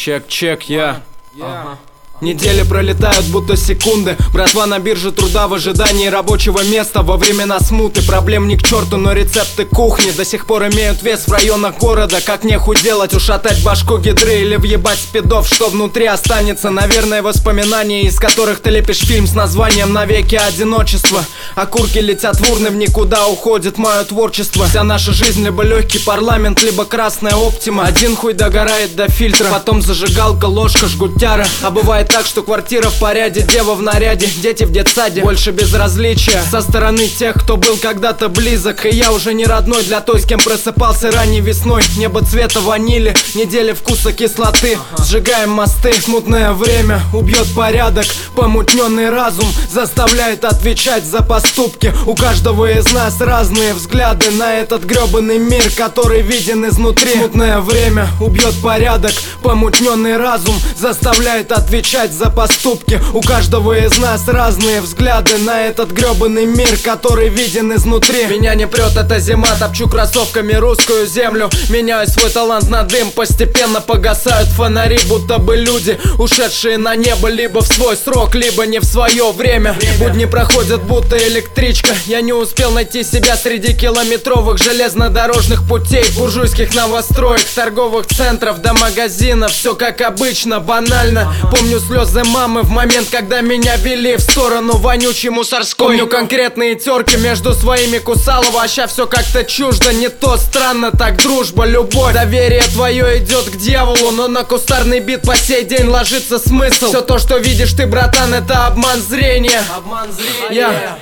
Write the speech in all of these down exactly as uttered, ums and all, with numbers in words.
Чек-чек, я. Ага. Недели пролетают будто секунды. Братва на бирже труда в ожидании рабочего места. Во времена смуты проблем ни к черту, но рецепты кухни до сих пор имеют вес в районах города. Как нехуй делать, ушатать башку гидры или въебать спидов, что внутри останется. Наверное, воспоминания, из которых ты лепишь фильм с названием «Навеки одиночество». Окурки летят в урны, в никуда уходит мое творчество. Вся наша жизнь либо легкий парламент, либо красная оптима. Один хуй догорает до фильтра, потом зажигалка, ложка, жгутяра. А бывает так, что квартира в порядке, дева в наряде, дети в детсаде. Больше безразличия со стороны тех, кто был когда-то близок. И я уже не родной для той, с кем просыпался ранней весной. Небо цвета ванили, недели вкуса кислоты. Сжигаем мосты, смутное время убьет порядок. Помутненный разум заставляет отвечать за поступки. У каждого из нас разные взгляды на этот гребаный мир, который виден изнутри. Смутное время убьет порядок. Помутненный разум заставляет отвечать за поступки. У каждого из нас разные взгляды на этот гребаный мир, который виден изнутри. Меня не прет эта зима, топчу кроссовками русскую землю. Меняю свой талант на дым, постепенно погасают фонари. Будто бы люди, ушедшие на небо, либо в свой срок, либо не в свое время. Будни проходят будто электричка. Я не успел найти себя среди километровых железнодорожных путей, буржуйских новостроек, торговых центров до магазинов. Все как обычно, банально. Помню слезы мамы в момент, когда меня вели в сторону вонючей мусорской. Помню конкретные терки между своими кусалово. А ща все как-то чуждо, не то, странно так. Дружба, любовь, доверие твое идет к дьяволу. Но на кустарный бит по сей день ложится смысл. Все то, что видишь ты, братан, это обман зрения. Обман зрения. Я...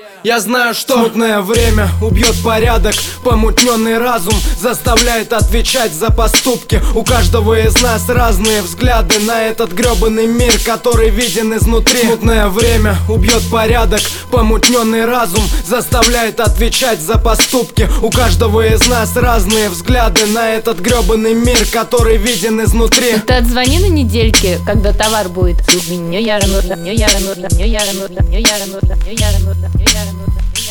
Я знаю, что смутное время убьет порядок. Помутненный разум заставляет отвечать за поступки. У каждого из нас разные взгляды на этот гребаный мир, который виден изнутри. Смутное время убьет порядок. Помутненный разум заставляет отвечать за поступки. У каждого из нас разные взгляды на этот гребаный мир, который виден изнутри. Ты отзвони на недельке, когда товар будет. Мне я мне я мне я мне я мне я